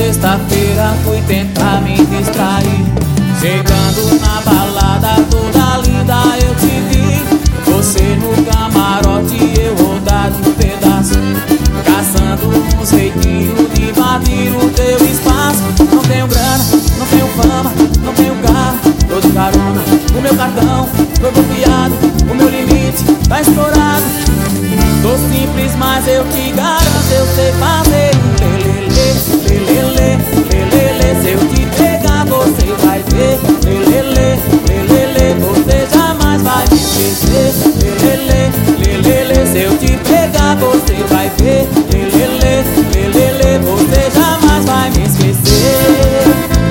sexta-feira fui tentar me distrair. Chegando na balada toda linda eu te vi. Você no camarote, eu rodado um pedaço, caçando um jeitinho de invadir o teu espaço. Não tenho grana, não tenho fama, não tenho carro, tô de carona, o meu cartão foi bloqueado, o meu limite tá estourado. Tô simples, mas eu te garanto, eu sei fazer um lelele, lelele, lelele. Se eu te pegar, você vai ver, lelele, lelele. Você jamais vai me esquecer, lelele, lelele. Se eu te pegar, você vai ver, lelele, lelele. Você jamais vai me esquecer.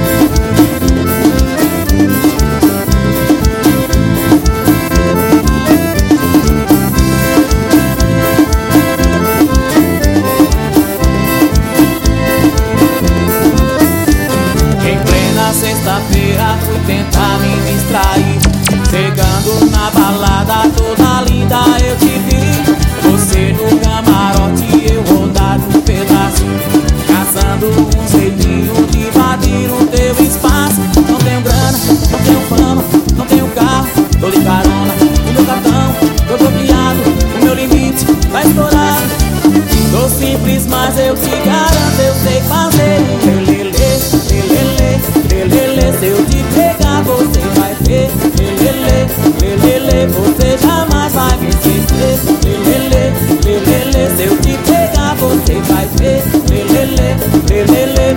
Sexta-feira fui tentar me distrair. Chegando na balada toda linda eu te vi. Você no camarote, eu rodado um pedaço, caçando um jeitinho de invadir o teu espaço. Não tenho grana, não tenho fama, não tenho carro, tô de carona, o meu cartão foi bloqueado, o meu limite tá estourado. Tô simples, mas eu te garanto, eu sei fazer lelele, lelele, lelele. Se eu te pegar, você vai ver, lelele, lelele. Você jamais vai me esquecer, lelele, lelele. Se eu te pegar, você vai ver, lelele, lelele.